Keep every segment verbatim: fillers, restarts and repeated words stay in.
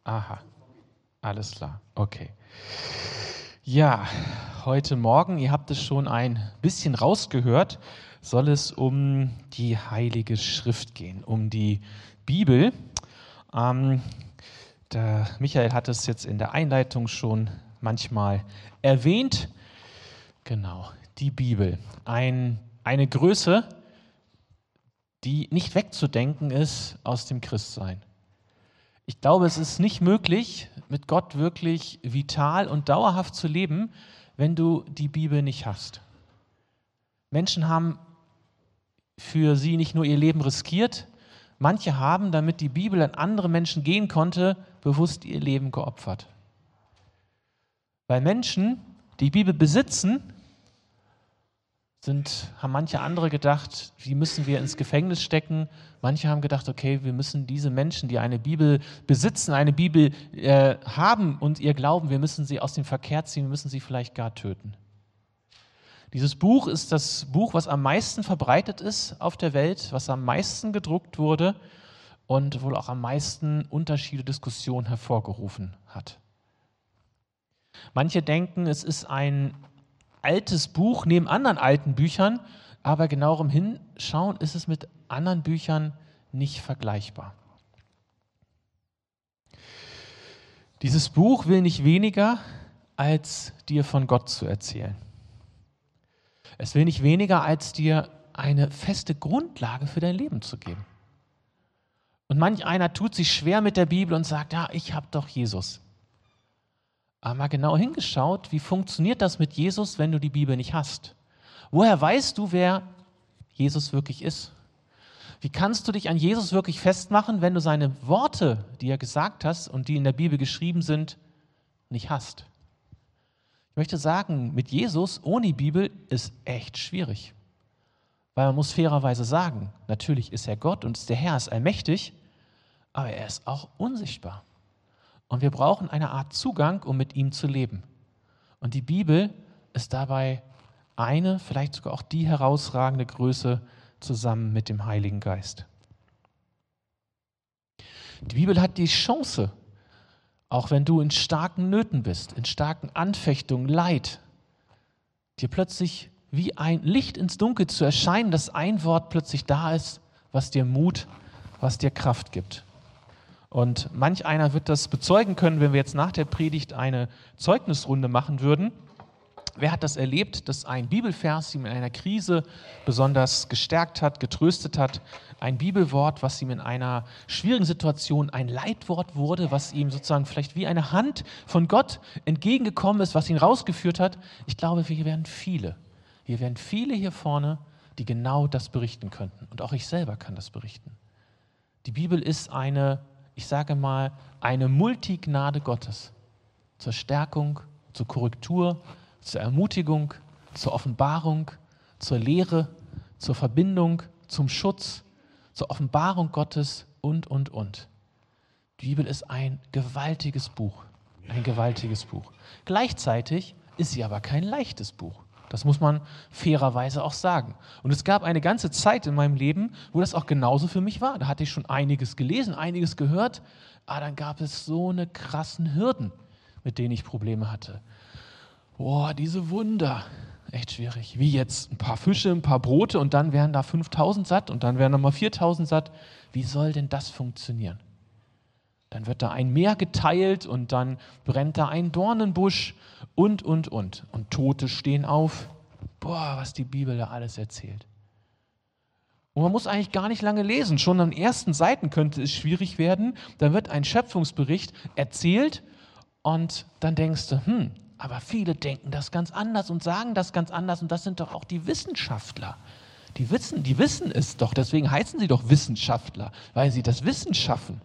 Aha, alles klar, okay. Ja, heute Morgen, ihr habt es schon ein bisschen rausgehört, soll es um die Heilige Schrift gehen, um die Bibel. Ähm, der Michael hat es jetzt in der Einleitung schon manchmal erwähnt. Genau, die Bibel. Ein, eine Größe, die nicht wegzudenken ist aus dem Christsein. Ich glaube, es ist nicht möglich, mit Gott wirklich vital und dauerhaft zu leben, wenn du die Bibel nicht hast. Menschen haben für sie nicht nur ihr Leben riskiert, manche haben, damit die Bibel an andere Menschen gehen konnte, bewusst ihr Leben geopfert. Weil Menschen, die Bibel besitzen, Sind, haben manche andere gedacht, die müssen wir ins Gefängnis stecken. Manche haben gedacht, okay, wir müssen diese Menschen, die eine Bibel besitzen, eine Bibel äh, haben und ihr glauben, wir müssen sie aus dem Verkehr ziehen, wir müssen sie vielleicht gar töten. Dieses Buch ist das Buch, was am meisten verbreitet ist auf der Welt, was am meisten gedruckt wurde und wohl auch am meisten Unterschiede, Diskussionen hervorgerufen hat. Manche denken, es ist ein altes Buch neben anderen alten Büchern, aber genauerem Hinschauen ist es mit anderen Büchern nicht vergleichbar. Dieses Buch will nicht weniger, als dir von Gott zu erzählen. Es will nicht weniger, als dir eine feste Grundlage für dein Leben zu geben. Und manch einer tut sich schwer mit der Bibel und sagt, ja, ich habe doch Jesus. Aber mal genau hingeschaut, wie funktioniert das mit Jesus, wenn du die Bibel nicht hast? Woher weißt du, wer Jesus wirklich ist? Wie kannst du dich an Jesus wirklich festmachen, wenn du seine Worte, die er gesagt hast und die in der Bibel geschrieben sind, nicht hast? Ich möchte sagen, mit Jesus ohne die Bibel ist echt schwierig. Weil man muss fairerweise sagen, natürlich ist er Gott und der Herr ist allmächtig, aber er ist auch unsichtbar. Und wir brauchen eine Art Zugang, um mit ihm zu leben. Und die Bibel ist dabei eine, vielleicht sogar auch die herausragende Größe zusammen mit dem Heiligen Geist. Die Bibel hat die Chance, auch wenn du in starken Nöten bist, in starken Anfechtungen, Leid, dir plötzlich wie ein Licht ins Dunkel zu erscheinen, dass ein Wort plötzlich da ist, was dir Mut, was dir Kraft gibt. Und manch einer wird das bezeugen können, wenn wir jetzt nach der Predigt eine Zeugnisrunde machen würden. Wer hat das erlebt, dass ein Bibelvers ihm in einer Krise besonders gestärkt hat, getröstet hat? Ein Bibelwort, was ihm in einer schwierigen Situation ein Leitwort wurde, was ihm sozusagen vielleicht wie eine Hand von Gott entgegengekommen ist, was ihn rausgeführt hat? Ich glaube, hier werden viele, hier werden viele hier vorne, die genau das berichten könnten. Und auch ich selber kann das berichten. Die Bibel ist eine, ich sage mal, eine Multignade Gottes zur Stärkung, zur Korrektur, zur Ermutigung, zur Offenbarung, zur Lehre, zur Verbindung, zum Schutz, zur Offenbarung Gottes und, und, und. Die Bibel ist ein gewaltiges Buch, ein gewaltiges Buch. Gleichzeitig ist sie aber kein leichtes Buch. Das muss man fairerweise auch sagen. Und es gab eine ganze Zeit in meinem Leben, wo das auch genauso für mich war. Da hatte ich schon einiges gelesen, einiges gehört, aber dann gab es so eine krassen Hürden, mit denen ich Probleme hatte. Boah, diese Wunder, echt schwierig. Wie jetzt ein paar Fische, ein paar Brote und dann wären da fünftausend satt und dann wären nochmal viertausend satt. Wie soll denn das funktionieren? Dann wird da ein Meer geteilt und dann brennt da ein Dornenbusch und, und, und. Und Tote stehen auf. Boah, was die Bibel da alles erzählt. Und man muss eigentlich gar nicht lange lesen. Schon an den ersten Seiten könnte es schwierig werden. Da wird ein Schöpfungsbericht erzählt und dann denkst du, hm, aber viele denken das ganz anders und sagen das ganz anders und das sind doch auch die Wissenschaftler. Die wissen, die wissen es doch, deswegen heißen sie doch Wissenschaftler, weil sie das Wissen schaffen.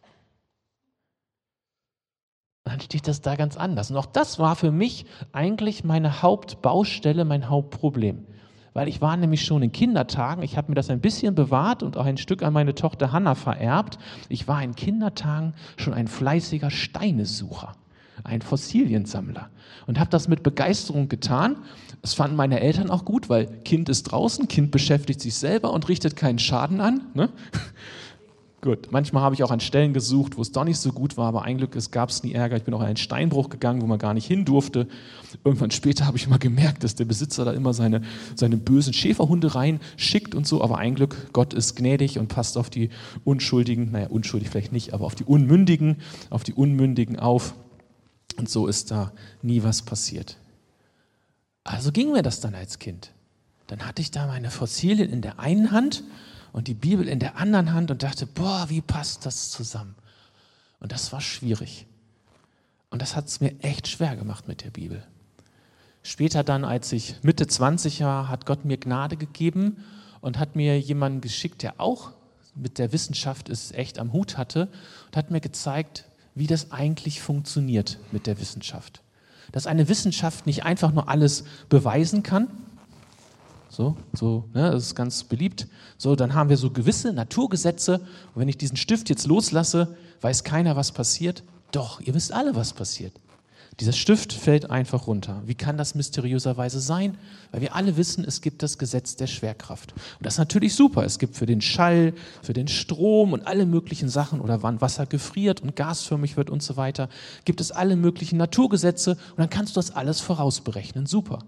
Dann steht das da ganz anders. Und auch das war für mich eigentlich meine Hauptbaustelle, mein Hauptproblem. Weil ich war nämlich schon in Kindertagen, ich habe mir das ein bisschen bewahrt und auch ein Stück an meine Tochter Hannah vererbt. Ich war in Kindertagen schon ein fleißiger Steinesucher, ein Fossiliensammler und habe das mit Begeisterung getan. Das fanden meine Eltern auch gut, weil Kind ist draußen, Kind beschäftigt sich selber und richtet keinen Schaden an, ne? Gut, manchmal habe ich auch an Stellen gesucht, wo es doch nicht so gut war, aber ein Glück, es gab es nie Ärger. Ich bin auch in einen Steinbruch gegangen, wo man gar nicht hin durfte. Irgendwann später habe ich mal gemerkt, dass der Besitzer da immer seine, seine bösen Schäferhunde reinschickt und so, aber ein Glück, Gott ist gnädig und passt auf die Unschuldigen, naja, unschuldig vielleicht nicht, aber auf die Unmündigen, auf die Unmündigen auf. Und so ist da nie was passiert. Also ging mir das dann als Kind. Dann hatte ich da meine Fossilien in der einen Hand und die Bibel in der anderen Hand und dachte, boah, wie passt das zusammen? Und das war schwierig. Und das hat es mir echt schwer gemacht mit der Bibel. Später dann, als ich Mitte zwanzig war, hat Gott mir Gnade gegeben und hat mir jemanden geschickt, der auch mit der Wissenschaft es echt am Hut hatte und hat mir gezeigt, wie das eigentlich funktioniert mit der Wissenschaft. Dass eine Wissenschaft nicht einfach nur alles beweisen kann. So, so, ne, das ist ganz beliebt. So, dann haben wir so gewisse Naturgesetze. Und wenn ich diesen Stift jetzt loslasse, weiß keiner, was passiert. Doch, ihr wisst alle, was passiert. Dieser Stift fällt einfach runter. Wie kann das mysteriöserweise sein? Weil wir alle wissen, es gibt das Gesetz der Schwerkraft. Und das ist natürlich super. Es gibt für den Schall, für den Strom und alle möglichen Sachen oder wann Wasser gefriert und gasförmig wird und so weiter, gibt es alle möglichen Naturgesetze und dann kannst du das alles vorausberechnen. Super.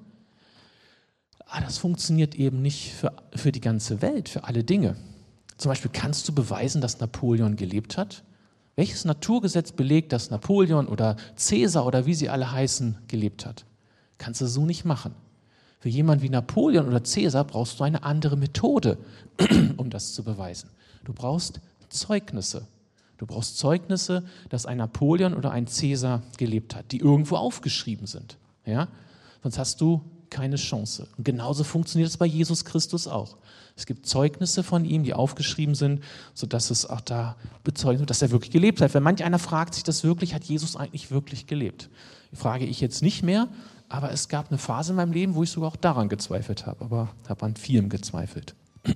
Aber das funktioniert eben nicht für, für die ganze Welt, für alle Dinge. Zum Beispiel kannst du beweisen, dass Napoleon gelebt hat? Welches Naturgesetz belegt, dass Napoleon oder Cäsar oder wie sie alle heißen, gelebt hat? Kannst du so nicht machen. Für jemanden wie Napoleon oder Cäsar brauchst du eine andere Methode, um das zu beweisen. Du brauchst Zeugnisse. Du brauchst Zeugnisse, dass ein Napoleon oder ein Cäsar gelebt hat, die irgendwo aufgeschrieben sind. Ja? Sonst hast du keine Chance. Und genauso funktioniert es bei Jesus Christus auch. Es gibt Zeugnisse von ihm, die aufgeschrieben sind, sodass es auch da bezeugt wird, dass er wirklich gelebt hat. Wenn manch einer fragt sich das wirklich, hat Jesus eigentlich wirklich gelebt? Frage ich jetzt nicht mehr, aber es gab eine Phase in meinem Leben, wo ich sogar auch daran gezweifelt habe, aber habe an vielem gezweifelt.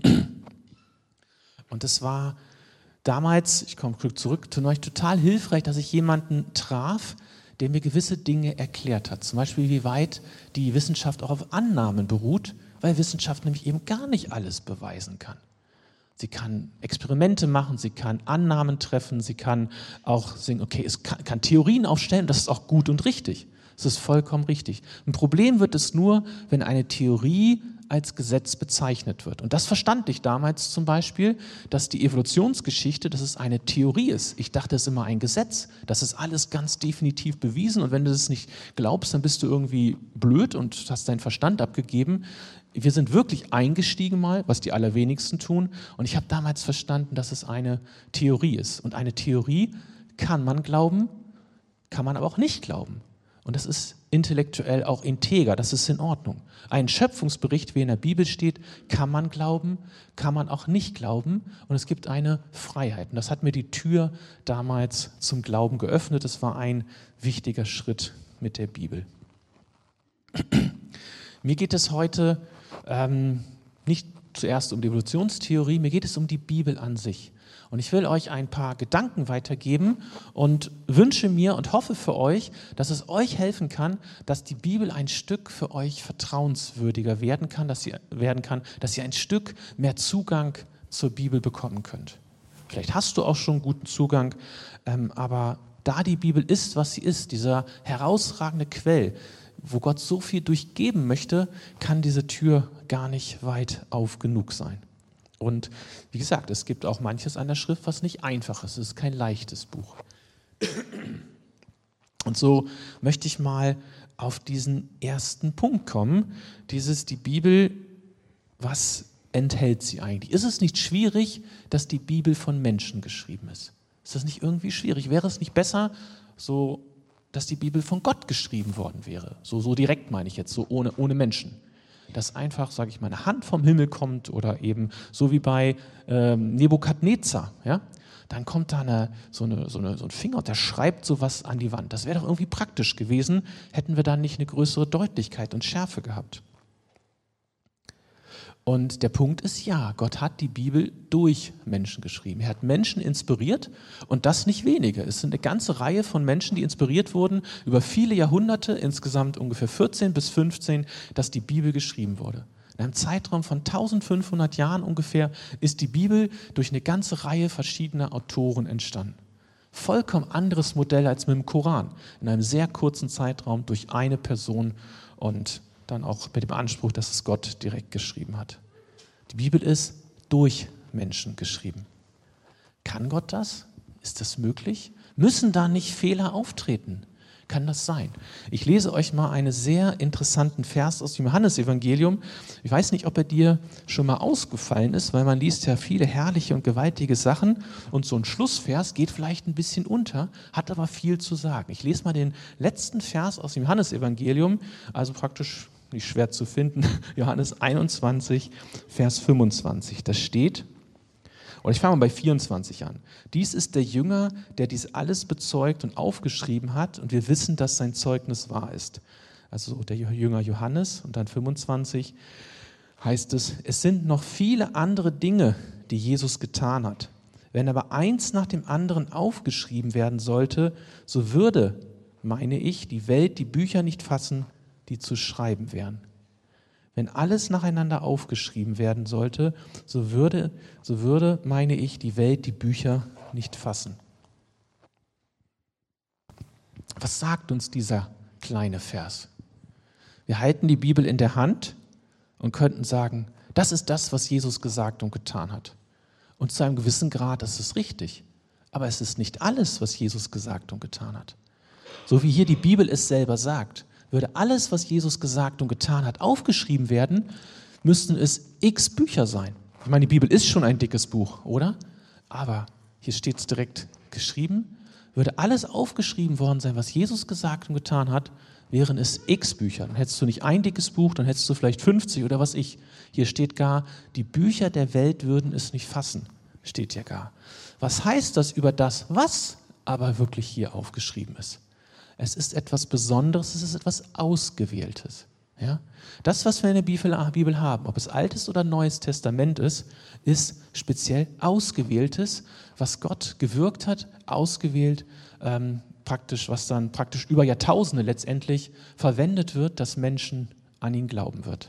Und es war damals, ich komme zurück, total hilfreich, dass ich jemanden traf, der mir gewisse Dinge erklärt hat. Zum Beispiel, wie weit die Wissenschaft auch auf Annahmen beruht, weil Wissenschaft nämlich eben gar nicht alles beweisen kann. Sie kann Experimente machen, sie kann Annahmen treffen, sie kann auch sagen, okay, es kann, kann Theorien aufstellen, das ist auch gut und richtig. Das ist vollkommen richtig. Ein Problem wird es nur, wenn eine Theorie als Gesetz bezeichnet wird. Und das verstand ich damals zum Beispiel, dass die Evolutionsgeschichte, dass es eine Theorie ist. Ich dachte, es ist immer ein Gesetz. Das ist alles ganz definitiv bewiesen. Und wenn du das nicht glaubst, dann bist du irgendwie blöd und hast deinen Verstand abgegeben. Wir sind wirklich eingestiegen mal, was die allerwenigsten tun. Und ich habe damals verstanden, dass es eine Theorie ist. Und eine Theorie kann man glauben, kann man aber auch nicht glauben. Und das ist intellektuell auch integer, das ist in Ordnung. Ein Schöpfungsbericht, wie in der Bibel steht, kann man glauben, kann man auch nicht glauben. Und es gibt eine Freiheit. Und das hat mir die Tür damals zum Glauben geöffnet. Das war ein wichtiger Schritt mit der Bibel. Mir geht es heute ähm, nicht zuerst um die Evolutionstheorie, mir geht es um die Bibel an sich. Und ich will euch ein paar Gedanken weitergeben und wünsche mir und hoffe für euch, dass es euch helfen kann, dass die Bibel ein Stück für euch vertrauenswürdiger werden kann, dass sie werden kann, dass ihr ein Stück mehr Zugang zur Bibel bekommen könnt. Vielleicht hast du auch schon guten Zugang, ähm, aber da die Bibel ist, was sie ist, dieser herausragende Quell, wo Gott so viel durchgeben möchte, kann diese Tür gar nicht weit auf genug sein. Und wie gesagt, es gibt auch manches an der Schrift, was nicht einfach ist. Es ist kein leichtes Buch. Und so möchte ich mal auf diesen ersten Punkt kommen. Dieses, die Bibel, was enthält sie eigentlich? Ist es nicht schwierig, dass die Bibel von Menschen geschrieben ist? Ist das nicht irgendwie schwierig? Wäre es nicht besser, so, dass die Bibel von Gott geschrieben worden wäre? So, so direkt meine ich jetzt, so ohne, ohne Menschen. Dass einfach, sage ich mal, eine Hand vom Himmel kommt oder eben so wie bei ähm, Nebukadnezar, ja? Dann kommt da eine, so, eine, so, eine, so ein Finger und der schreibt sowas an die Wand. Das wäre doch irgendwie praktisch gewesen, hätten wir dann nicht eine größere Deutlichkeit und Schärfe gehabt. Und der Punkt ist, ja, Gott hat die Bibel durch Menschen geschrieben. Er hat Menschen inspiriert und das nicht wenige. Es sind eine ganze Reihe von Menschen, die inspiriert wurden über viele Jahrhunderte, insgesamt ungefähr vierzehn bis fünfzehn, dass die Bibel geschrieben wurde. In einem Zeitraum von eintausendfünfhundert Jahren ungefähr ist die Bibel durch eine ganze Reihe verschiedener Autoren entstanden. Vollkommen anderes Modell als mit dem Koran. In einem sehr kurzen Zeitraum durch eine Person und dann auch mit dem Anspruch, dass es Gott direkt geschrieben hat. Die Bibel ist durch Menschen geschrieben. Kann Gott das? Ist das möglich? Müssen da nicht Fehler auftreten? Kann das sein? Ich lese euch mal einen sehr interessanten Vers aus dem Johannesevangelium. Ich weiß nicht, ob er dir schon mal ausgefallen ist, weil man liest ja viele herrliche und gewaltige Sachen und so ein Schlussvers geht vielleicht ein bisschen unter, hat aber viel zu sagen. Ich lese mal den letzten Vers aus dem Johannesevangelium, also praktisch nicht schwer zu finden, Johannes einundzwanzig, Vers fünfundzwanzig. Da steht, und ich fange mal bei vierundzwanzig an. Dies ist der Jünger, der dies alles bezeugt und aufgeschrieben hat und wir wissen, dass sein Zeugnis wahr ist. Also der Jünger Johannes und dann fünfundzwanzig heißt es, es sind noch viele andere Dinge, die Jesus getan hat. Wenn aber eins nach dem anderen aufgeschrieben werden sollte, so würde, meine ich, die Welt die Bücher nicht fassen, die zu schreiben wären. Wenn alles nacheinander aufgeschrieben werden sollte, so würde, so würde, meine ich, die Welt die Bücher nicht fassen. Was sagt uns dieser kleine Vers? Wir halten die Bibel in der Hand und könnten sagen, das ist das, was Jesus gesagt und getan hat. Und zu einem gewissen Grad ist es richtig. Aber es ist nicht alles, was Jesus gesagt und getan hat. So wie hier die Bibel es selber sagt, würde alles, was Jesus gesagt und getan hat, aufgeschrieben werden, müssten es x Bücher sein. Ich meine, die Bibel ist schon ein dickes Buch, oder? Aber hier steht es direkt geschrieben. Würde alles aufgeschrieben worden sein, was Jesus gesagt und getan hat, wären es x Bücher. Dann hättest du nicht ein dickes Buch, dann hättest du vielleicht fünfzig oder was ich. Hier steht gar, die Bücher der Welt würden es nicht fassen. Steht ja gar. Was heißt das über das, was aber wirklich hier aufgeschrieben ist? Es ist etwas Besonderes, es ist etwas Ausgewähltes. Ja? Das, was wir in der Bibel haben, ob es Altes oder Neues Testament ist, ist speziell Ausgewähltes, was Gott gewirkt hat, ausgewählt, ähm, praktisch, was dann praktisch über Jahrtausende letztendlich verwendet wird, dass Menschen an ihn glauben wird.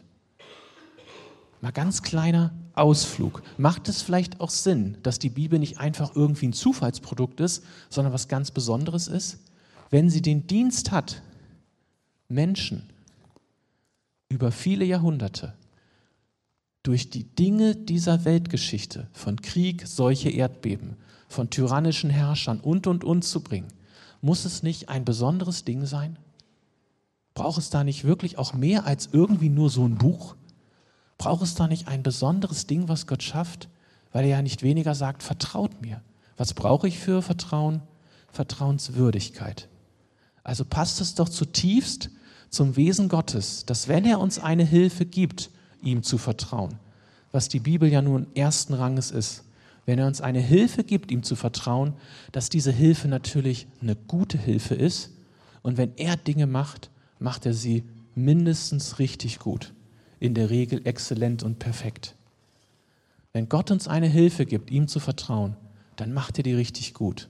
Mal ganz kleiner Ausflug. Macht es vielleicht auch Sinn, dass die Bibel nicht einfach irgendwie ein Zufallsprodukt ist, sondern was ganz Besonderes ist? Wenn sie den Dienst hat, Menschen über viele Jahrhunderte durch die Dinge dieser Weltgeschichte, von Krieg, Seuche, Erdbeben, von tyrannischen Herrschern und, und, und zu bringen, muss es nicht ein besonderes Ding sein? Braucht es da nicht wirklich auch mehr als irgendwie nur so ein Buch? Braucht es da nicht ein besonderes Ding, was Gott schafft? Weil er ja nicht weniger sagt, vertraut mir. Was brauche ich für Vertrauen? Vertrauenswürdigkeit. Also passt es doch zutiefst zum Wesen Gottes, dass wenn er uns eine Hilfe gibt, ihm zu vertrauen, was die Bibel ja nun ersten Ranges ist, wenn er uns eine Hilfe gibt, ihm zu vertrauen, dass diese Hilfe natürlich eine gute Hilfe ist und wenn er Dinge macht, macht er sie mindestens richtig gut, in der Regel exzellent und perfekt. Wenn Gott uns eine Hilfe gibt, ihm zu vertrauen, dann macht er die richtig gut.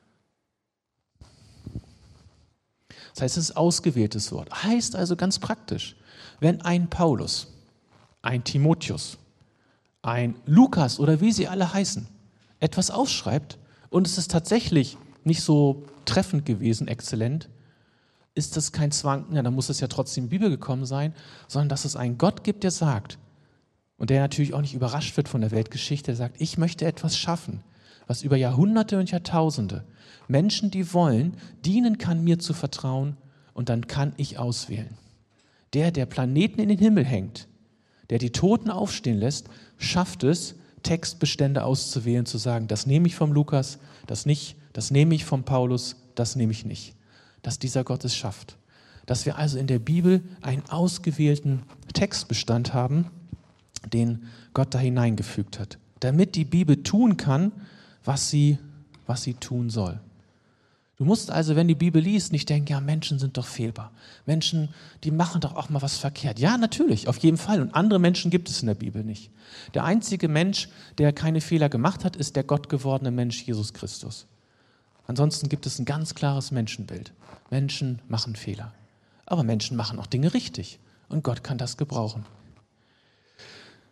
Das heißt, es ist ausgewähltes Wort. Heißt also ganz praktisch, wenn ein Paulus, ein Timotheus, ein Lukas oder wie sie alle heißen, etwas aufschreibt und es ist tatsächlich nicht so treffend gewesen, exzellent, ist das kein Zwang, ja, dann muss es ja trotzdem in die Bibel gekommen sein, sondern dass es einen Gott gibt, der sagt, und der natürlich auch nicht überrascht wird von der Weltgeschichte, der sagt, ich möchte etwas schaffen, was über Jahrhunderte und Jahrtausende Menschen, die wollen, dienen kann, mir zu vertrauen und dann kann ich auswählen. Der, der Planeten in den Himmel hängt, der die Toten aufstehen lässt, schafft es, Textbestände auszuwählen, zu sagen, das nehme ich vom Lukas, das nicht, das nehme ich vom Paulus, das nehme ich nicht. Dass dieser Gott es schafft. Dass wir also in der Bibel einen ausgewählten Textbestand haben, den Gott da hineingefügt hat, damit die Bibel tun kann, was sie, was sie tun soll. Du musst also, wenn die Bibel liest, nicht denken, ja, Menschen sind doch fehlbar. Menschen, die machen doch auch mal was verkehrt. Ja, natürlich, auf jeden Fall. Und andere Menschen gibt es in der Bibel nicht. Der einzige Mensch, der keine Fehler gemacht hat, ist der gottgewordene Mensch Jesus Christus. Ansonsten gibt es ein ganz klares Menschenbild. Menschen machen Fehler. Aber Menschen machen auch Dinge richtig. Und Gott kann das gebrauchen.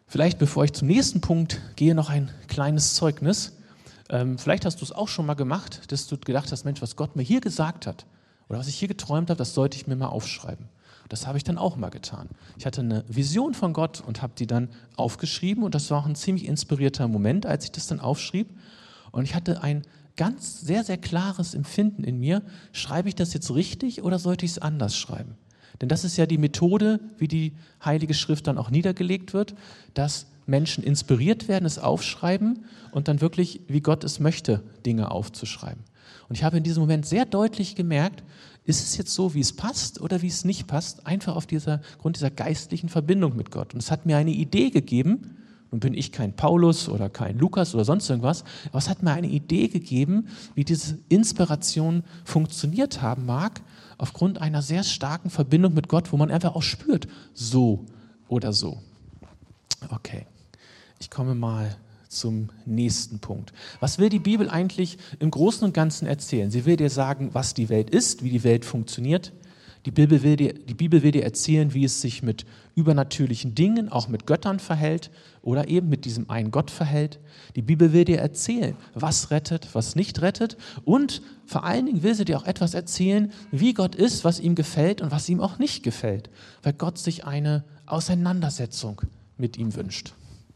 Vielleicht, bevor ich zum nächsten Punkt gehe, noch ein kleines Zeugnis. Ähm, vielleicht hast du es auch schon mal gemacht, dass du gedacht hast, Mensch, was Gott mir hier gesagt hat oder was ich hier geträumt habe, das sollte ich mir mal aufschreiben. Das habe ich dann auch mal getan. Ich hatte eine Vision von Gott und habe die dann aufgeschrieben und das war auch ein ziemlich inspirierter Moment, als ich das dann aufschrieb. Und ich hatte ein ganz sehr, sehr klares Empfinden in mir, schreibe ich das jetzt richtig oder sollte ich es anders schreiben? Denn das ist ja die Methode, wie die Heilige Schrift dann auch niedergelegt wird, dass Menschen inspiriert werden, es aufschreiben und dann wirklich, wie Gott es möchte, Dinge aufzuschreiben. Und ich habe in diesem Moment sehr deutlich gemerkt, ist es jetzt so, wie es passt oder wie es nicht passt, einfach auf dieser Grund dieser geistlichen Verbindung mit Gott. Und es hat mir eine Idee gegeben, nun bin ich kein Paulus oder kein Lukas oder sonst irgendwas, aber es hat mir eine Idee gegeben, wie diese Inspiration funktioniert haben mag, aufgrund einer sehr starken Verbindung mit Gott, wo man einfach auch spürt, so oder so. Okay, ich komme mal zum nächsten Punkt. Was will die Bibel eigentlich im Großen und Ganzen erzählen? Sie will dir sagen, was die Welt ist, wie die Welt funktioniert. Die Bibel will dir, die Bibel will dir erzählen, wie es sich mit übernatürlichen Dingen, auch mit Göttern verhält oder eben mit diesem einen Gott verhält. Die Bibel will dir erzählen, was rettet, was nicht rettet und vor allen Dingen will sie dir auch etwas erzählen, wie Gott ist, was ihm gefällt und was ihm auch nicht gefällt, weil Gott sich eine Auseinandersetzung mit ihm wünscht.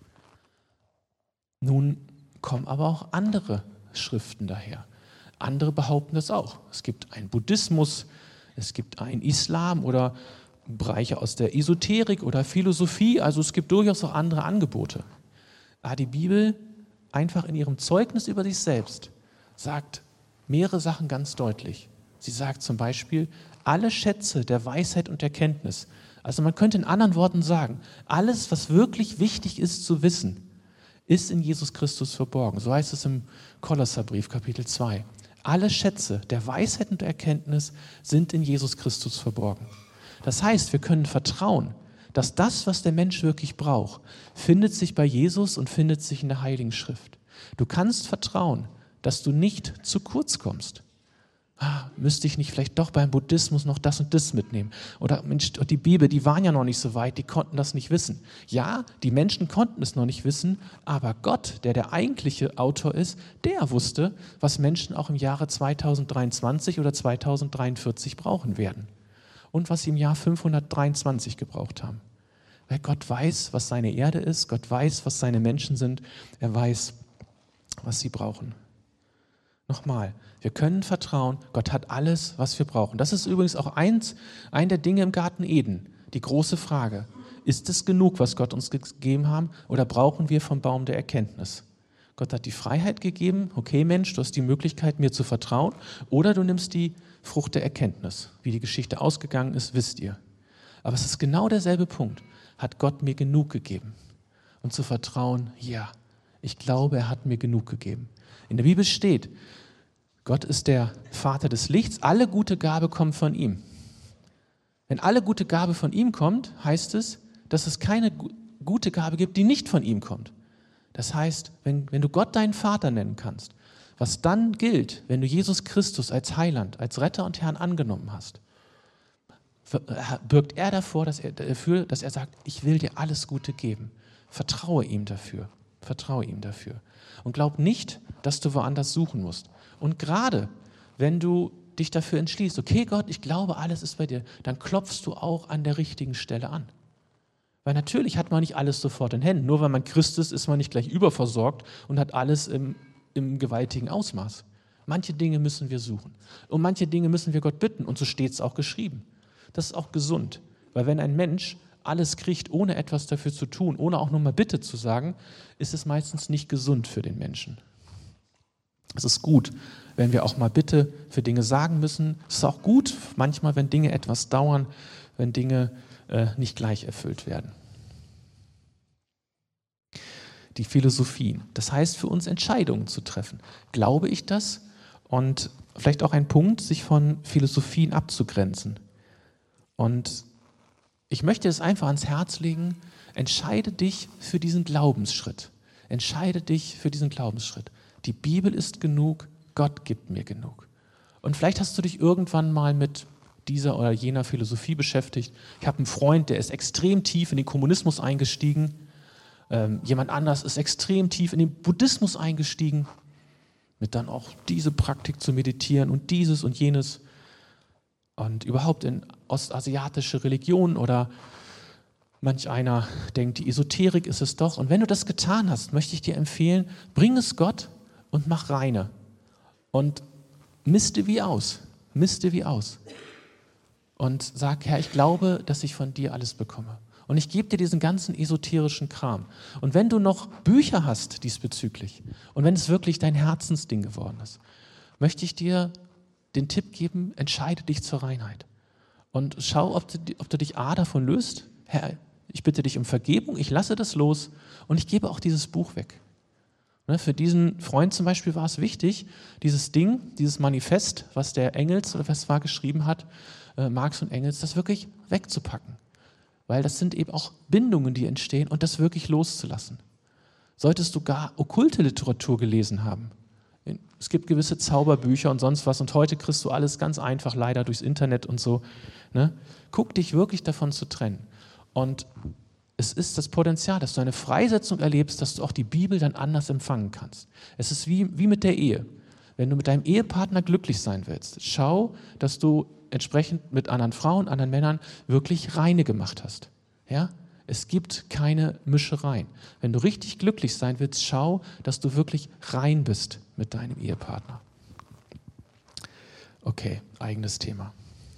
Nun kommen aber auch andere Schriften daher. Andere behaupten das auch. Es gibt einen Buddhismus, es gibt einen Islam oder Bereiche aus der Esoterik oder Philosophie. Also es gibt durchaus auch andere Angebote. Aber die Bibel einfach in ihrem Zeugnis über sich selbst sagt mehrere Sachen ganz deutlich. Sie sagt zum Beispiel, alle Schätze der Weisheit und der Kenntnis, also man könnte in anderen Worten sagen, alles, was wirklich wichtig ist zu wissen, ist in Jesus Christus verborgen. So heißt es im Kolosserbrief, Kapitel zwei. Alle Schätze der Weisheit und der Erkenntnis sind in Jesus Christus verborgen. Das heißt, wir können vertrauen, dass das, was der Mensch wirklich braucht, findet sich bei Jesus und findet sich in der Heiligen Schrift. Du kannst vertrauen, dass du nicht zu kurz kommst. Ah, müsste ich nicht vielleicht doch beim Buddhismus noch das und das mitnehmen? Oder Mensch, die Bibel, die waren ja noch nicht so weit, die konnten das nicht wissen. Ja, die Menschen konnten es noch nicht wissen, aber Gott, der der eigentliche Autor ist, der wusste, was Menschen auch im Jahre zweitausenddreiundzwanzig oder zweitausenddreiundvierzig brauchen werden. Und was sie im Jahr fünfhundertdreiundzwanzig gebraucht haben. Weil Gott weiß, was seine Erde ist, Gott weiß, was seine Menschen sind, er weiß, was sie brauchen. Nochmal, wir können vertrauen, Gott hat alles, was wir brauchen. Das ist übrigens auch eins, ein der Dinge im Garten Eden, die große Frage. Ist es genug, was Gott uns gegeben hat, oder brauchen wir vom Baum der Erkenntnis? Gott hat die Freiheit gegeben, okay Mensch, du hast die Möglichkeit, mir zu vertrauen, oder du nimmst die Frucht der Erkenntnis. Wie die Geschichte ausgegangen ist, wisst ihr. Aber es ist genau derselbe Punkt. Hat Gott mir genug gegeben? Und zu vertrauen, ja, ich glaube, er hat mir genug gegeben. In der Bibel steht, Gott ist der Vater des Lichts, alle gute Gabe kommt von ihm. Wenn alle gute Gabe von ihm kommt, heißt es, dass es keine gute Gabe gibt, die nicht von ihm kommt. Das heißt, wenn, wenn du Gott deinen Vater nennen kannst, was dann gilt, wenn du Jesus Christus als Heiland, als Retter und Herrn angenommen hast, birgt er davor, dass er, dafür, dass er sagt, ich will dir alles Gute geben. Vertraue ihm dafür. Vertraue ihm dafür. Und glaub nicht, dass du woanders suchen musst. Und gerade, wenn du dich dafür entschließt, okay Gott, ich glaube, alles ist bei dir, dann klopfst du auch an der richtigen Stelle an. Weil natürlich hat man nicht alles sofort in Händen. Nur weil man Christ ist, ist man nicht gleich überversorgt und hat alles im, im gewaltigen Ausmaß. Manche Dinge müssen wir suchen. Und manche Dinge müssen wir Gott bitten. Und so steht es auch geschrieben. Das ist auch gesund. Weil wenn ein Mensch alles kriegt, ohne etwas dafür zu tun, ohne auch nur mal Bitte zu sagen, ist es meistens nicht gesund für den Menschen. Es ist gut, wenn wir auch mal Bitte für Dinge sagen müssen. Es ist auch gut, manchmal, wenn Dinge etwas dauern, wenn Dinge äh, nicht gleich erfüllt werden. Die Philosophien. Das heißt, für uns Entscheidungen zu treffen. Glaube ich das? Und vielleicht auch ein Punkt, sich von Philosophien abzugrenzen. Und ich möchte es einfach ans Herz legen, entscheide dich für diesen Glaubensschritt. Entscheide dich für diesen Glaubensschritt. Die Bibel ist genug, Gott gibt mir genug. Und vielleicht hast du dich irgendwann mal mit dieser oder jener Philosophie beschäftigt. Ich habe einen Freund, der ist extrem tief in den Kommunismus eingestiegen. Ähm, jemand anders ist extrem tief in den Buddhismus eingestiegen, mit dann auch diese Praktik zu meditieren und dieses und jenes. Und überhaupt in ostasiatische Religionen oder manch einer denkt, die Esoterik ist es doch. Und wenn du das getan hast, möchte ich dir empfehlen, bring es Gott und mach reine. Und misste wie aus, misste wie aus. Und sag, Herr, ich glaube, dass ich von dir alles bekomme. Und ich gebe dir diesen ganzen esoterischen Kram. Und wenn du noch Bücher hast diesbezüglich und wenn es wirklich dein Herzensding geworden ist, möchte ich dir den Tipp geben, entscheide dich zur Reinheit. Und schau, ob du, ob du dich A davon löst. Herr, ich bitte dich um Vergebung, ich lasse das los und ich gebe auch dieses Buch weg. Ne, für diesen Freund zum Beispiel war es wichtig, dieses Ding, dieses Manifest, was der Engels oder was war geschrieben hat, äh, Marx und Engels, das wirklich wegzupacken. Weil das sind eben auch Bindungen, die entstehen und das wirklich loszulassen. Solltest du gar okkulte Literatur gelesen haben, es gibt gewisse Zauberbücher und sonst was und heute kriegst du alles ganz einfach, leider durchs Internet und so. Ne? Guck dich wirklich davon zu trennen. Und es ist das Potenzial, dass du eine Freisetzung erlebst, dass du auch die Bibel dann anders empfangen kannst. Es ist wie, wie mit der Ehe. Wenn du mit deinem Ehepartner glücklich sein willst, schau, dass du entsprechend mit anderen Frauen, anderen Männern wirklich reine gemacht hast. Ja? Es gibt keine Mischereien. Wenn du richtig glücklich sein willst, schau, dass du wirklich rein bist mit deinem Ehepartner. Okay, eigenes Thema.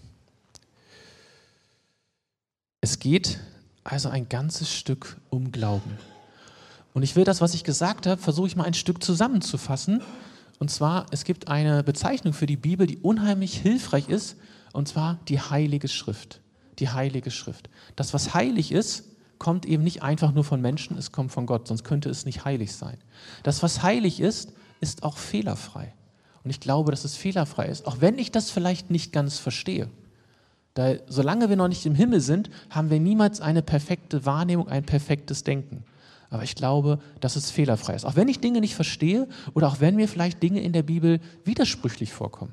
Es geht also ein ganzes Stück um Glauben. Und ich will das, was ich gesagt habe, versuche ich mal ein Stück zusammenzufassen. Und zwar, es gibt eine Bezeichnung für die Bibel, die unheimlich hilfreich ist, und zwar die Heilige Schrift. Die Heilige Schrift. Das, was heilig ist, kommt eben nicht einfach nur von Menschen, es kommt von Gott, sonst könnte es nicht heilig sein. Das, was heilig ist, ist auch fehlerfrei. Und ich glaube, dass es fehlerfrei ist, auch wenn ich das vielleicht nicht ganz verstehe. Da, solange wir noch nicht im Himmel sind, haben wir niemals eine perfekte Wahrnehmung, ein perfektes Denken. Aber ich glaube, dass es fehlerfrei ist. Auch wenn ich Dinge nicht verstehe oder auch wenn mir vielleicht Dinge in der Bibel widersprüchlich vorkommen.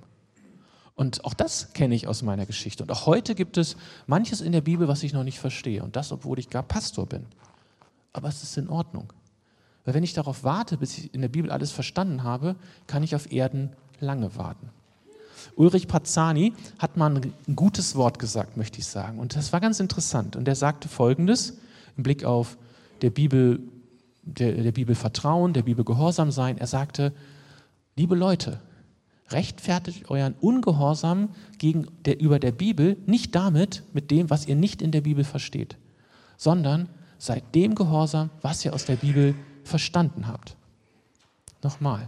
Und auch das kenne ich aus meiner Geschichte. Und auch heute gibt es manches in der Bibel, was ich noch nicht verstehe. Und das, obwohl ich gar Pastor bin. Aber es ist in Ordnung. Weil wenn ich darauf warte, bis ich in der Bibel alles verstanden habe, kann ich auf Erden lange warten. Ulrich Parzani hat mal ein gutes Wort gesagt, möchte ich sagen. Und das war ganz interessant. Und er sagte Folgendes im Blick auf der Bibel, der, der Bibel Vertrauen, der Bibel Gehorsam sein. Er sagte, liebe Leute, rechtfertigt euren Ungehorsam gegenüber der Bibel nicht damit, mit dem, was ihr nicht in der Bibel versteht, sondern seid dem Gehorsam, was ihr aus der Bibel verstanden habt. Nochmal.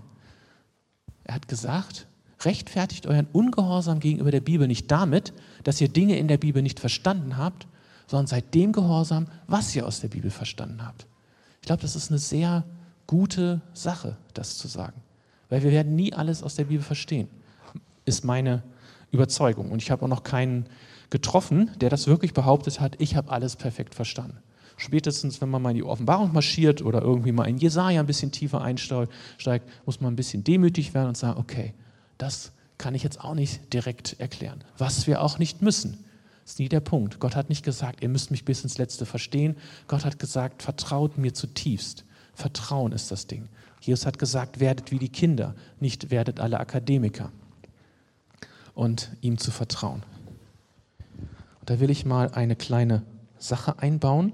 Er hat gesagt, rechtfertigt euren Ungehorsam gegenüber der Bibel nicht damit, dass ihr Dinge in der Bibel nicht verstanden habt, sondern seid dem Gehorsam, was ihr aus der Bibel verstanden habt. Ich glaube, das ist eine sehr gute Sache, das zu sagen. Weil wir werden nie alles aus der Bibel verstehen, ist meine Überzeugung. Und ich habe auch noch keinen getroffen, der das wirklich behauptet hat, ich habe alles perfekt verstanden. Spätestens, wenn man mal in die Offenbarung marschiert oder irgendwie mal in Jesaja ein bisschen tiefer einsteigt, muss man ein bisschen demütig werden und sagen, okay, das kann ich jetzt auch nicht direkt erklären. Was wir auch nicht müssen, ist nie der Punkt. Gott hat nicht gesagt, ihr müsst mich bis ins Letzte verstehen. Gott hat gesagt, vertraut mir zutiefst. Vertrauen ist das Ding. Jesus hat gesagt, werdet wie die Kinder, nicht werdet alle Akademiker. Und ihm zu vertrauen. Und da will ich mal eine kleine Sache einbauen.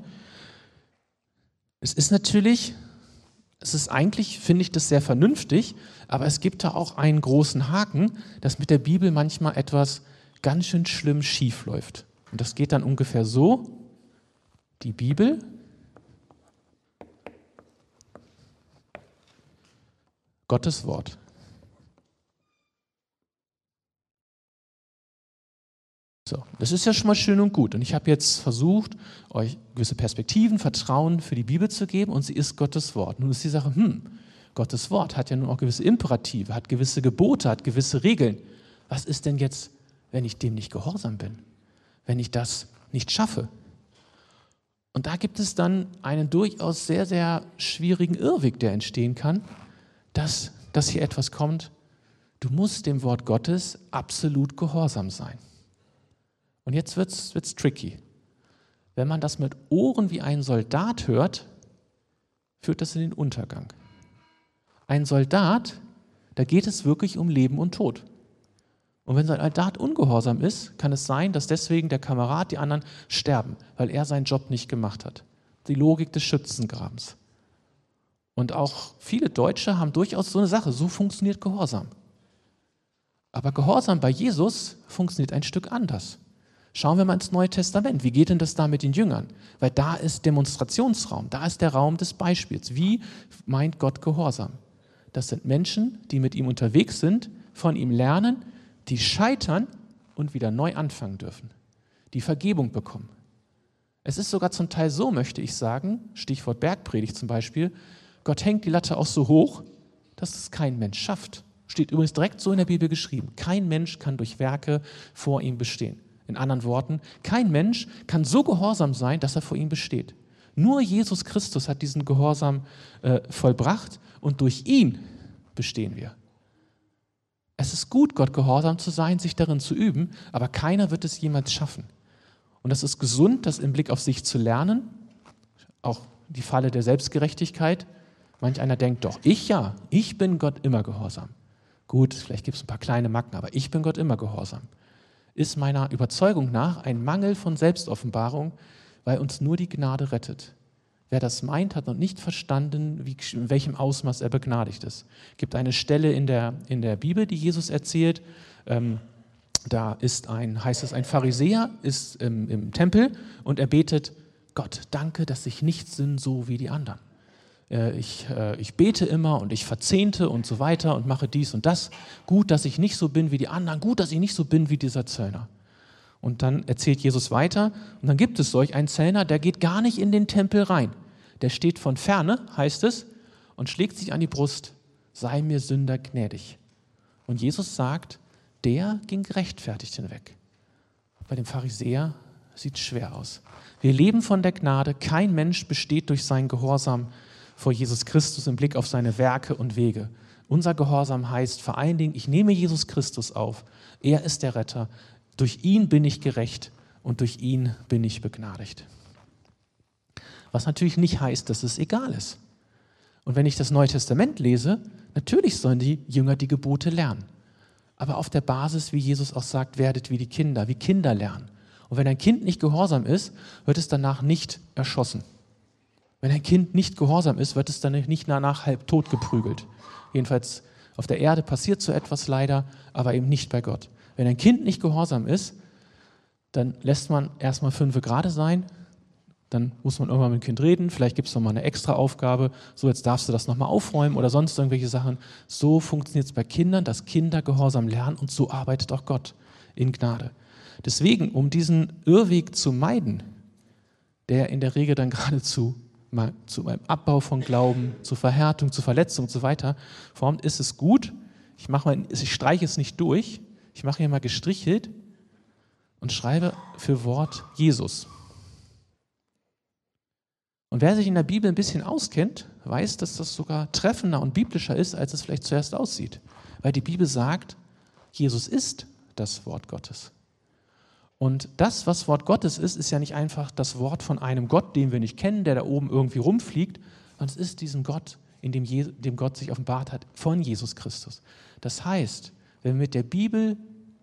Es ist natürlich, es ist eigentlich, finde ich das sehr vernünftig, aber es gibt da auch einen großen Haken, dass mit der Bibel manchmal etwas ganz schön schlimm schief läuft. Und das geht dann ungefähr so, die Bibel Gottes Wort. So, das ist ja schon mal schön und gut. Und ich habe jetzt versucht, euch gewisse Perspektiven, Vertrauen für die Bibel zu geben und sie ist Gottes Wort. Nun ist die Sache, hm, Gottes Wort hat ja nun auch gewisse Imperative, hat gewisse Gebote, hat gewisse Regeln. Was ist denn jetzt, wenn ich dem nicht gehorsam bin? Wenn ich das nicht schaffe? Und da gibt es dann einen durchaus sehr, sehr schwierigen Irrweg, der entstehen kann, dass, dass hier etwas kommt, du musst dem Wort Gottes absolut gehorsam sein. Und jetzt wird es tricky. Wenn man das mit Ohren wie ein Soldat hört, führt das in den Untergang. Ein Soldat, da geht es wirklich um Leben und Tod. Und wenn so ein Soldat ungehorsam ist, kann es sein, dass deswegen der Kamerad, die anderen sterben, weil er seinen Job nicht gemacht hat. Die Logik des Schützengrabens. Und auch viele Deutsche haben durchaus so eine Sache, so funktioniert Gehorsam. Aber Gehorsam bei Jesus funktioniert ein Stück anders. Schauen wir mal ins Neue Testament. Wie geht denn das da mit den Jüngern? Weil da ist Demonstrationsraum, da ist der Raum des Beispiels. Wie meint Gott Gehorsam? Das sind Menschen, die mit ihm unterwegs sind, von ihm lernen, die scheitern und wieder neu anfangen dürfen, die Vergebung bekommen. Es ist sogar zum Teil so, möchte ich sagen, Stichwort Bergpredigt zum Beispiel, Gott hängt die Latte auch so hoch, dass es kein Mensch schafft. Steht übrigens direkt so in der Bibel geschrieben. Kein Mensch kann durch Werke vor ihm bestehen. In anderen Worten, kein Mensch kann so gehorsam sein, dass er vor ihm besteht. Nur Jesus Christus hat diesen Gehorsam äh, vollbracht und durch ihn bestehen wir. Es ist gut, Gott gehorsam zu sein, sich darin zu üben, aber keiner wird es jemals schaffen. Und es ist gesund, das im Blick auf sich zu lernen, auch die Falle der Selbstgerechtigkeit. Manch einer denkt doch, ich ja, ich bin Gott immer gehorsam. Gut, vielleicht gibt es ein paar kleine Macken, aber ich bin Gott immer gehorsam. Ist meiner Überzeugung nach ein Mangel von Selbstoffenbarung, weil uns nur die Gnade rettet. Wer das meint, hat noch nicht verstanden, wie, in welchem Ausmaß er begnadigt ist. Es gibt eine Stelle in der, in der Bibel, die Jesus erzählt. Ähm, da ist ein, heißt es, ein Pharisäer ist im, im Tempel und er betet, Gott, danke, dass ich nicht bin so wie die anderen. Äh, ich, äh, ich bete immer und ich verzehnte und so weiter und mache dies und das. Gut, dass ich nicht so bin wie die anderen. Gut, dass ich nicht so bin wie dieser Zöllner. Und dann erzählt Jesus weiter und dann gibt es solch einen Zöllner, der geht gar nicht in den Tempel rein. Der steht von ferne, heißt es, und schlägt sich an die Brust, sei mir Sünder gnädig. Und Jesus sagt, der ging gerechtfertigt hinweg. Bei dem Pharisäer sieht es schwer aus. Wir leben von der Gnade, kein Mensch besteht durch seinen Gehorsam vor Jesus Christus im Blick auf seine Werke und Wege. Unser Gehorsam heißt vor allen Dingen, ich nehme Jesus Christus auf, er ist der Retter. Durch ihn bin ich gerecht und durch ihn bin ich begnadigt. Was natürlich nicht heißt, dass es egal ist. Und wenn ich das Neue Testament lese, natürlich sollen die Jünger die Gebote lernen. Aber auf der Basis, wie Jesus auch sagt, werdet wie die Kinder, wie Kinder lernen. Und wenn ein Kind nicht gehorsam ist, wird es danach nicht erschossen. Wenn ein Kind nicht gehorsam ist, wird es dann nicht danach halb tot geprügelt. Jedenfalls auf der Erde passiert so etwas leider, aber eben nicht bei Gott. Wenn ein Kind nicht gehorsam ist, dann lässt man erstmal fünfe gerade sein, dann muss man irgendwann mit dem Kind reden, vielleicht gibt es nochmal eine extra Aufgabe, so jetzt darfst du das nochmal aufräumen oder sonst irgendwelche Sachen. So funktioniert es bei Kindern, dass Kinder gehorsam lernen und so arbeitet auch Gott in Gnade. Deswegen, um diesen Irrweg zu meiden, der in der Regel dann geradezu mal zu einem Abbau von Glauben, zu Verhärtung, zu Verletzung und so weiter formt, ist es gut, ich, mach mal, ich streiche es nicht durch, ich mache hier mal gestrichelt und schreibe für Wort Jesus. Und wer sich in der Bibel ein bisschen auskennt, weiß, dass das sogar treffender und biblischer ist, als es vielleicht zuerst aussieht. Weil die Bibel sagt, Jesus ist das Wort Gottes. Und das, was Wort Gottes ist, ist ja nicht einfach das Wort von einem Gott, den wir nicht kennen, der da oben irgendwie rumfliegt, sondern es ist diesen Gott, in dem, Je- dem Gott sich offenbart hat, von Jesus Christus. Das heißt, wenn wir mit der Bibel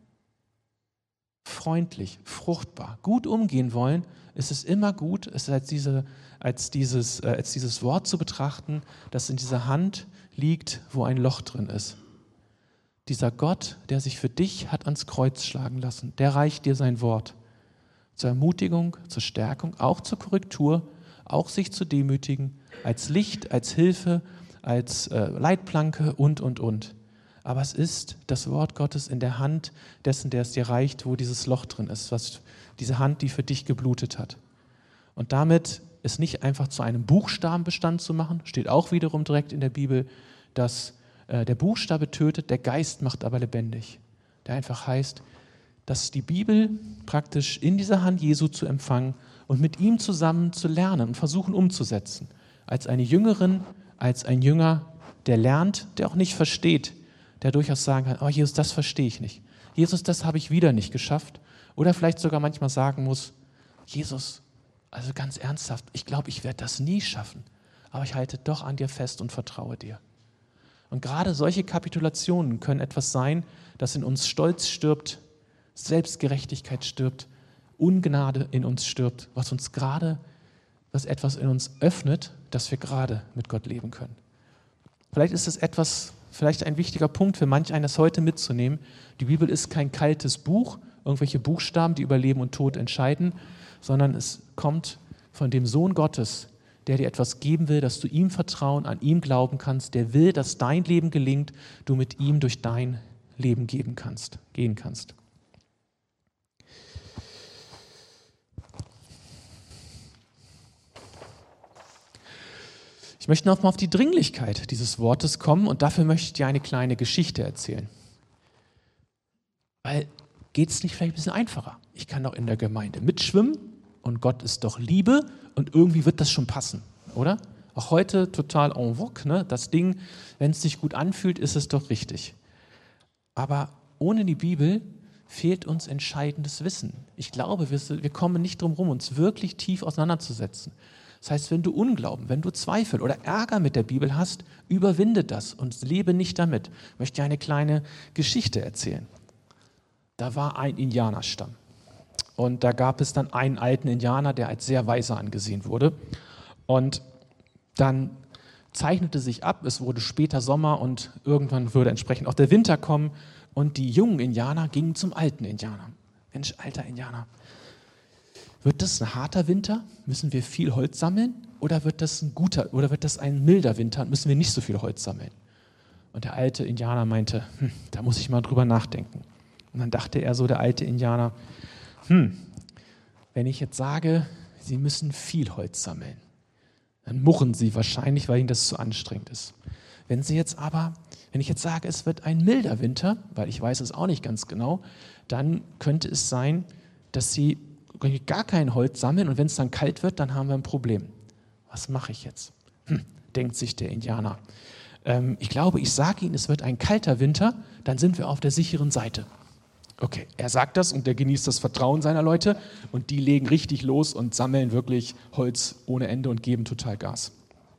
freundlich, fruchtbar, gut umgehen wollen, ist es immer gut, es als, diese, als, dieses, äh, als dieses Wort zu betrachten, das in dieser Hand liegt, wo ein Loch drin ist. Dieser Gott, der sich für dich hat ans Kreuz schlagen lassen, der reicht dir sein Wort. Zur Ermutigung, zur Stärkung, auch zur Korrektur, auch sich zu demütigen, als Licht, als Hilfe, als äh, Leitplanke und, und, und. Aber es ist das Wort Gottes in der Hand dessen, der es dir reicht, wo dieses Loch drin ist, was diese Hand, die für dich geblutet hat. Und damit es nicht einfach zu einem Buchstabenbestand zu machen, steht auch wiederum direkt in der Bibel, dass äh, der Buchstabe tötet, der Geist macht aber lebendig. Der einfach heißt, dass die Bibel praktisch in dieser Hand Jesu zu empfangen und mit ihm zusammen zu lernen und versuchen umzusetzen. Als eine Jüngerin, als ein Jünger, der lernt, der auch nicht versteht, der durchaus sagen kann, oh Jesus, das verstehe ich nicht. Jesus, das habe ich wieder nicht geschafft. Oder vielleicht sogar manchmal sagen muss, Jesus, also ganz ernsthaft, ich glaube, ich werde das nie schaffen. aber ich halte doch an dir fest und vertraue dir. Und gerade solche Kapitulationen können etwas sein, das in uns Stolz stirbt, Selbstgerechtigkeit stirbt, Ungnade in uns stirbt, was uns gerade, was etwas in uns öffnet, dass wir gerade mit Gott leben können. Vielleicht ist es etwas, vielleicht ein wichtiger Punkt für manch eines heute mitzunehmen. Die Bibel ist kein kaltes Buch, irgendwelche Buchstaben, die über Leben und Tod entscheiden, sondern es kommt von dem Sohn Gottes, der dir etwas geben will, dass du ihm vertrauen, an ihm glauben kannst, der will, dass dein Leben gelingt, du mit ihm durch dein Leben geben kannst, gehen kannst. Ich möchte noch mal auf die Dringlichkeit dieses Wortes kommen und dafür möchte ich dir eine kleine Geschichte erzählen. Weil, geht es nicht vielleicht ein bisschen einfacher? Ich kann doch in der Gemeinde mitschwimmen und Gott ist doch Liebe und irgendwie wird das schon passen, oder? Auch heute total en vogue, ne? Das Ding, wenn es sich gut anfühlt, ist es doch richtig. Aber ohne die Bibel fehlt uns entscheidendes Wissen. Ich glaube, wir, wir kommen nicht drum herum, uns wirklich tief auseinanderzusetzen. Das heißt, wenn du Unglauben, wenn du Zweifel oder Ärger mit der Bibel hast, überwinde das und lebe nicht damit. Ich möchte dir eine kleine Geschichte erzählen. Da war ein Indianerstamm und da gab es dann einen alten Indianer, der als sehr weise angesehen wurde. Und dann zeichnete sich ab, es wurde später Sommer und irgendwann würde entsprechend auch der Winter kommen und die jungen Indianer gingen zum alten Indianer. Mensch, alter Indianer, wird das ein harter Winter? Müssen wir viel Holz sammeln? Oder wird das ein guter, oder wird das ein milder Winter und müssen wir nicht so viel Holz sammeln? Und der alte Indianer meinte, hm, da muss ich mal drüber nachdenken. Und dann dachte er so, der alte Indianer, hm, wenn ich jetzt sage, Sie müssen viel Holz sammeln, dann murren Sie wahrscheinlich, weil Ihnen das zu anstrengend ist. Wenn Sie jetzt aber, wenn ich jetzt sage, es wird ein milder Winter, weil ich weiß es auch nicht ganz genau, dann könnte es sein, dass Sie gar kein Holz sammeln und wenn es dann kalt wird, dann haben wir ein Problem. Was mache ich jetzt? Hm, denkt sich der Indianer. Ähm, ich glaube, ich sage Ihnen, es wird ein kalter Winter, dann sind wir auf der sicheren Seite. Okay, er sagt das und er genießt das Vertrauen seiner Leute und die legen richtig los und sammeln wirklich Holz ohne Ende und geben total Gas.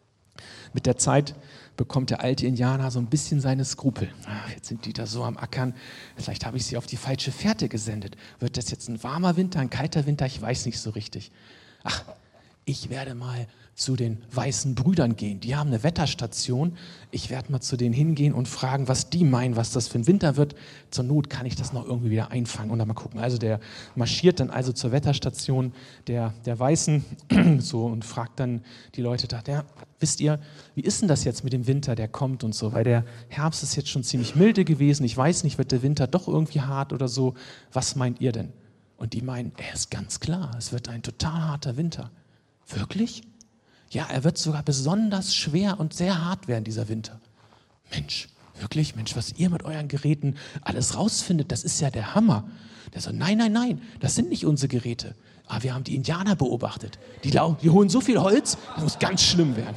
Mit der Zeit bekommt der alte Indianer so ein bisschen seine Skrupel. Ach, jetzt sind die da so am Ackern, vielleicht habe ich sie auf die falsche Fährte gesendet. Wird das jetzt ein warmer Winter, ein kalter Winter? Ich weiß nicht so richtig. Ach, ich werde mal zu den weißen Brüdern gehen. Die haben eine Wetterstation. Ich werde mal zu denen hingehen und fragen, was die meinen, was das für ein Winter wird. Zur Not kann ich das noch irgendwie wieder einfangen und dann mal gucken. Also der marschiert dann also zur Wetterstation der, der Weißen so und fragt dann die Leute da, ja, wisst ihr, wie ist denn das jetzt mit dem Winter, der kommt und so? Weil der Herbst ist jetzt schon ziemlich milde gewesen. Ich weiß nicht, wird der Winter doch irgendwie hart oder so? Was meint ihr denn? Und die meinen, er ist ganz klar, es wird ein total harter Winter. Wirklich? Ja, er wird sogar besonders schwer und sehr hart werden, dieser Winter. Mensch, wirklich? Mensch, was ihr mit euren Geräten alles rausfindet, das ist ja der Hammer. Der so, nein, nein, nein, das sind nicht unsere Geräte. Aber wir haben die Indianer beobachtet. Die, die holen so viel Holz, das muss ganz schlimm werden.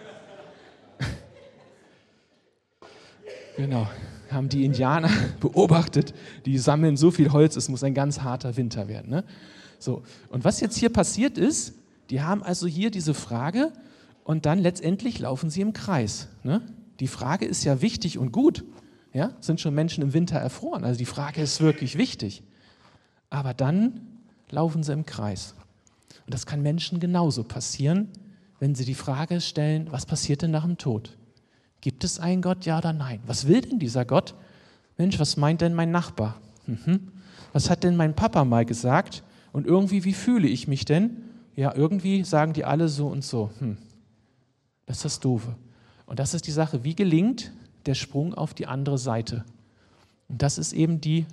Genau, wir haben die Indianer beobachtet, die sammeln so viel Holz, es muss ein ganz harter Winter werden. Ne? So, und was jetzt hier passiert ist, die haben also hier diese Frage und dann letztendlich laufen sie im Kreis. Ne? Die Frage ist ja wichtig und gut. Ja? Sind schon Menschen im Winter erfroren? Also die Frage ist wirklich wichtig. Aber dann laufen sie im Kreis. Und das kann Menschen genauso passieren, wenn sie die Frage stellen, was passiert denn nach dem Tod? Gibt es einen Gott, ja oder nein? Was will denn dieser Gott? Mensch, was meint denn mein Nachbar? Mhm. Was hat denn mein Papa mal gesagt? Und irgendwie, wie fühle ich mich denn? Ja, irgendwie sagen die alle so und so. Hm, das ist das Doofe. Und das ist die Sache, wie gelingt der Sprung auf die andere Seite? Und das ist eben die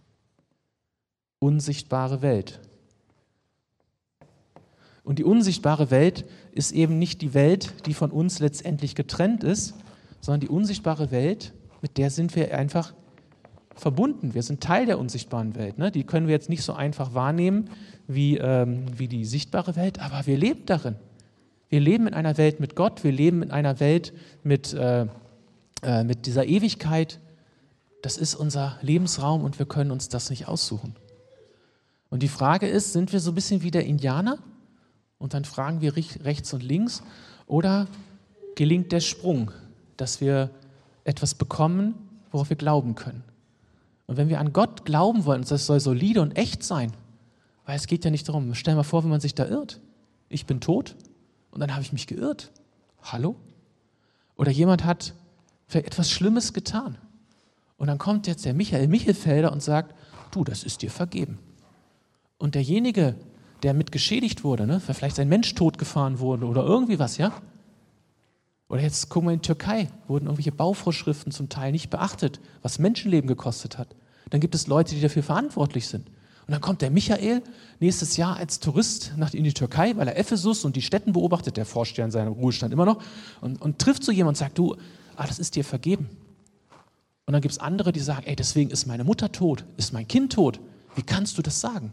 unsichtbare Welt. Und die unsichtbare Welt ist eben nicht die Welt, die von uns letztendlich getrennt ist, sondern die unsichtbare Welt, mit der sind wir einfach verbunden. Wir sind Teil der unsichtbaren Welt. Ne? Die können wir jetzt nicht so einfach wahrnehmen wie, ähm, wie die sichtbare Welt, aber wir leben darin. Wir leben in einer Welt mit Gott, wir leben in einer Welt mit, äh, äh, mit dieser Ewigkeit. Das ist unser Lebensraum und wir können uns das nicht aussuchen. Und die Frage ist, sind wir so ein bisschen wie der Indianer? Und dann fragen wir rechts und links oder gelingt der Sprung, dass wir etwas bekommen, worauf wir glauben können. Und wenn wir an Gott glauben wollen, das soll solide und echt sein, weil es geht ja nicht darum, stell dir mal vor, wenn man sich da irrt. Ich bin tot und dann habe ich mich geirrt. Hallo? Oder jemand hat vielleicht etwas Schlimmes getan. Und dann kommt jetzt der Michael Michelfelder und sagt, du, das ist dir vergeben. Und derjenige, der mit geschädigt wurde, ne, weil vielleicht sein Mensch totgefahren wurde oder irgendwie was, ja? Oder jetzt gucken wir in die Türkei, wurden irgendwelche Bauvorschriften zum Teil nicht beachtet, was Menschenleben gekostet hat. Dann gibt es Leute, die dafür verantwortlich sind. Und dann kommt der Michael nächstes Jahr als Tourist nach in die Türkei, weil er Ephesus und die Städten beobachtet, der forscht ja in seinem Ruhestand immer noch, und, und trifft so jemanden und sagt, du, ah, das ist dir vergeben. Und dann gibt es andere, die sagen, ey, deswegen ist meine Mutter tot, ist mein Kind tot. Wie kannst du das sagen?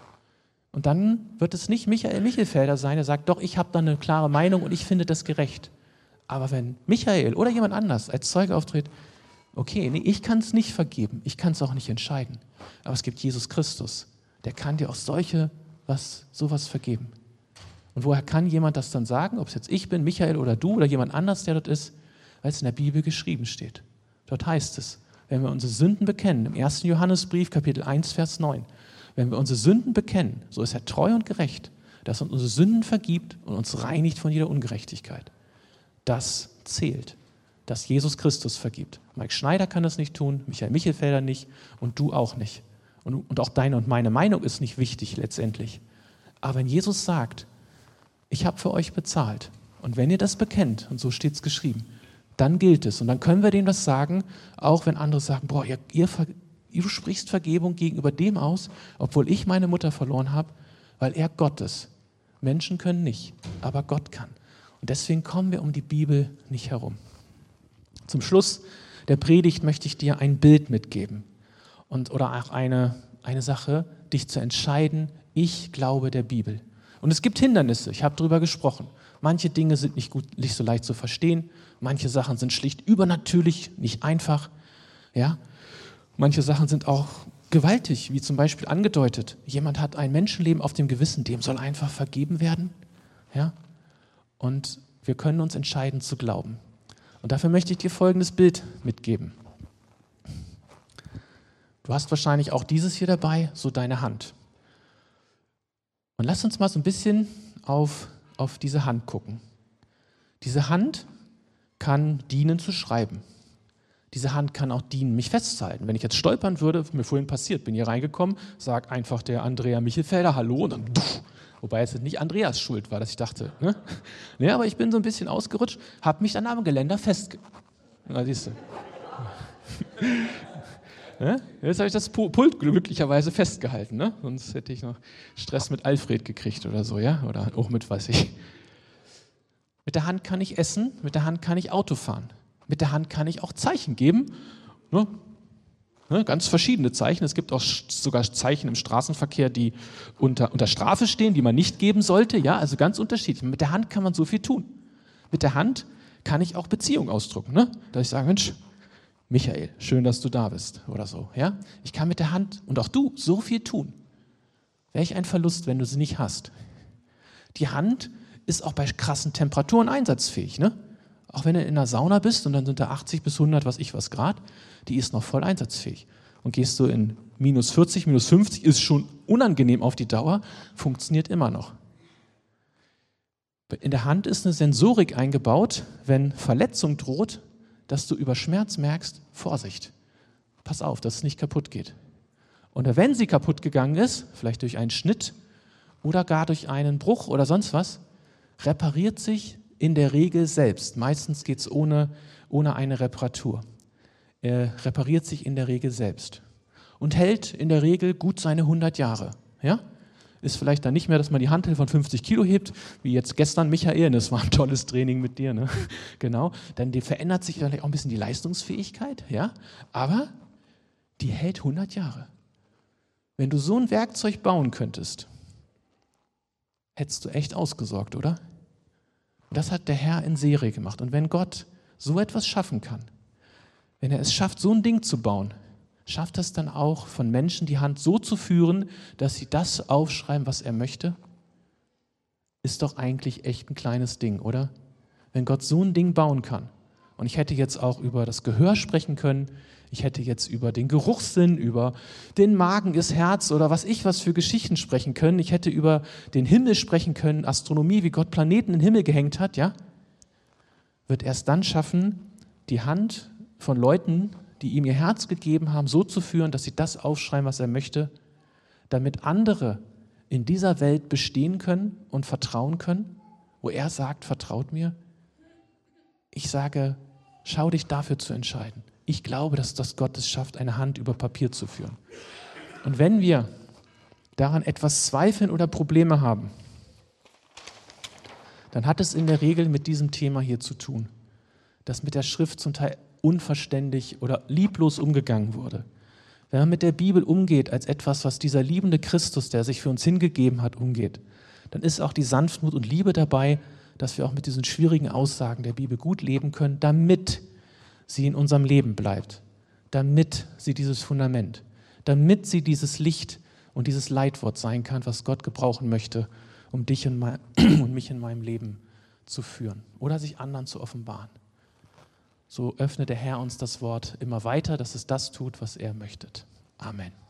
Und dann wird es nicht Michael Michelfelder sein, der sagt, doch, ich habe da eine klare Meinung und ich finde das gerecht. Aber wenn Michael oder jemand anders als Zeuge auftritt, okay, nee, ich kann es nicht vergeben, ich kann es auch nicht entscheiden. Aber es gibt Jesus Christus, der kann dir auch solche, was, sowas vergeben. Und woher kann jemand das dann sagen, ob es jetzt ich bin, Michael oder du oder jemand anders, der dort ist, weil es in der Bibel geschrieben steht. Dort heißt es, wenn wir unsere Sünden bekennen, im ersten Johannesbrief, Kapitel eins, Vers neun, wenn wir unsere Sünden bekennen, so ist er treu und gerecht, dass er uns unsere Sünden vergibt und uns reinigt von jeder Ungerechtigkeit. Das zählt, dass Jesus Christus vergibt. Mike Schneider kann das nicht tun, Michael Michelfelder nicht und du auch nicht. Und, und auch deine und meine Meinung ist nicht wichtig letztendlich. Aber wenn Jesus sagt, ich habe für euch bezahlt und wenn ihr das bekennt, und so steht es geschrieben, dann gilt es. Und dann können wir denen das sagen, auch wenn andere sagen, boah, ihr, ihr, ihr sprichst Vergebung gegenüber dem aus, obwohl ich meine Mutter verloren habe, weil er Gott ist. Menschen können nicht, aber Gott kann. Und deswegen kommen wir um die Bibel nicht herum. Zum Schluss der Predigt möchte ich dir ein Bild mitgeben und, oder auch eine, eine Sache, dich zu entscheiden, ich glaube der Bibel. Und es gibt Hindernisse, ich habe darüber gesprochen. Manche Dinge sind nicht, gut, nicht so leicht zu verstehen, manche Sachen sind schlicht übernatürlich, nicht einfach. Ja? Manche Sachen sind auch gewaltig, wie zum Beispiel angedeutet. Jemand hat ein Menschenleben auf dem Gewissen, dem soll einfach vergeben werden. Ja? Und wir können uns entscheiden zu glauben. Und dafür möchte ich dir folgendes Bild mitgeben. Du hast wahrscheinlich auch dieses hier dabei, so deine Hand. Und lass uns mal so ein bisschen auf, auf diese Hand gucken. Diese Hand kann dienen zu schreiben. Diese Hand kann auch dienen, mich festzuhalten. Wenn ich jetzt stolpern würde, mir vorhin passiert, bin hier reingekommen, sag einfach der Andrea Michelfelder Hallo und dann duff. Wobei es nicht Andreas Schuld war, dass ich dachte. Ne? Nee, aber ich bin so ein bisschen ausgerutscht, habe mich dann am Geländer festgehalten. Na, siehst du. Ne? Jetzt habe ich das Pult glücklicherweise festgehalten. Ne? Sonst hätte ich noch Stress mit Alfred gekriegt oder so, ja? Oder auch mit, weiß ich. Mit der Hand kann ich essen, mit der Hand kann ich Auto fahren. Mit der Hand kann ich auch Zeichen geben. Ne? Ne, ganz verschiedene Zeichen. Es gibt auch sogar Zeichen im Straßenverkehr, die unter, unter Strafe stehen, die man nicht geben sollte. Ja, also ganz unterschiedlich. Mit der Hand kann man so viel tun. Mit der Hand kann ich auch Beziehung ausdrücken. Ne? Dass ich sage, Mensch, Michael, schön, dass du da bist oder so. Ja? Ich kann mit der Hand und auch du so viel tun. Welch ein Verlust, wenn du sie nicht hast. Die Hand ist auch bei krassen Temperaturen einsatzfähig. Ne? Auch wenn du in einer Sauna bist und dann sind da achtzig bis hundert, was ich was Grad, die ist noch voll einsatzfähig. Und gehst du in minus vierzig, minus fünfzig, ist schon unangenehm auf die Dauer, funktioniert immer noch. In der Hand ist eine Sensorik eingebaut, wenn Verletzung droht, dass du über Schmerz merkst, Vorsicht, pass auf, dass es nicht kaputt geht. Und wenn sie kaputt gegangen ist, vielleicht durch einen Schnitt oder gar durch einen Bruch oder sonst was, repariert sich in der Regel selbst. Meistens geht es ohne, ohne eine Reparatur. Er repariert sich in der Regel selbst und hält in der Regel gut seine hundert Jahre. Ja? Ist vielleicht dann nicht mehr, dass man die Hantel von fünfzig Kilo hebt, wie jetzt gestern Michael, das war ein tolles Training mit dir. Ne? Genau, dann die verändert sich vielleicht auch ein bisschen die Leistungsfähigkeit, ja? Aber die hält hundert Jahre. Wenn du so ein Werkzeug bauen könntest, hättest du echt ausgesorgt, oder? Das hat der Herr in Serie gemacht. Und wenn Gott so etwas schaffen kann, wenn er es schafft, so ein Ding zu bauen, schafft es dann auch von Menschen die Hand so zu führen, dass sie das aufschreiben, was er möchte? Ist doch eigentlich echt ein kleines Ding, oder? wenn Gott so ein Ding bauen kann. Und ich hätte jetzt auch über das Gehör sprechen können, ich hätte jetzt über den Geruchssinn, über den Magen, das Herz oder was ich was für Geschichten sprechen können. Ich hätte über den Himmel sprechen können, Astronomie, wie Gott Planeten in den Himmel gehängt hat, ja? Wird erst dann schaffen, die Hand von Leuten, die ihm ihr Herz gegeben haben, so zu führen, dass sie das aufschreiben, was er möchte, damit andere in dieser Welt bestehen können und vertrauen können, wo er sagt, vertraut mir. Ich sage, schau dich dafür zu entscheiden. Ich glaube, dass das Gott es schafft, eine Hand über Papier zu führen. Und wenn wir daran etwas zweifeln oder Probleme haben, dann hat es in der Regel mit diesem Thema hier zu tun, dass mit der Schrift zum Teil unverständlich oder lieblos umgegangen wurde. Wenn man mit der Bibel umgeht als etwas, was dieser liebende Christus, der sich für uns hingegeben hat, umgeht, dann ist auch die Sanftmut und Liebe dabei, dass wir auch mit diesen schwierigen Aussagen der Bibel gut leben können, damit sie in unserem Leben bleibt, damit sie dieses Fundament, damit sie dieses Licht und dieses Leitwort sein kann, was Gott gebrauchen möchte, um dich und, mein, und mich in meinem Leben zu führen oder sich anderen zu offenbaren. So öffnet der Herr uns das Wort immer weiter, dass es das tut, was er möchte. Amen.